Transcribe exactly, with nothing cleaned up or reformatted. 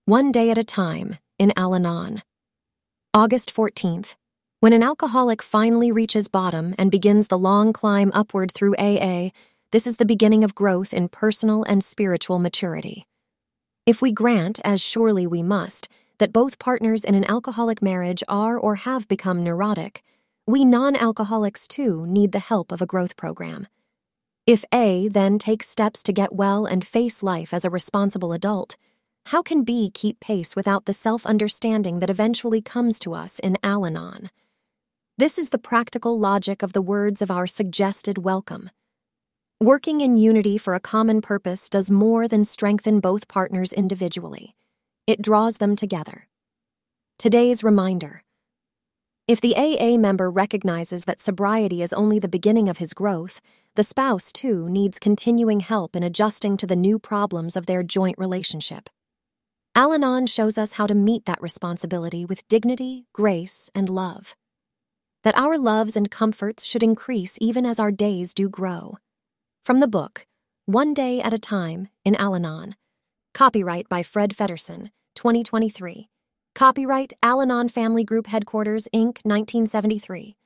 One Day at a Time in Al-Anon. August fourteenth. When an alcoholic finally reaches bottom and begins the long climb upward through A A, this is the beginning of growth in personal and spiritual maturity. If we grant, as surely we must, that both partners in an alcoholic marriage are or have become neurotic, we non-alcoholics too need the help of a growth program. If A then takes steps to get well and face life as a responsible adult, how can B keep pace without the self-understanding that eventually comes to us in Al-Anon? This is the practical logic of the words of our suggested welcome. Working in unity for a common purpose does more than strengthen both partners individually. It draws them together. Today's reminder. If the A A member recognizes that sobriety is only the beginning of his growth, the spouse, too, needs continuing help in adjusting to the new problems of their joint relationship. Al-Anon shows us how to meet that responsibility with dignity, grace, and love. That our loves and comforts should increase even as our days do grow. From the book, One Day at a Time in Al-Anon. Copyright by Fred Feddersen, twenty twenty-three. Copyright Al-Anon Family Group Headquarters, Incorporated, nineteen seventy-three.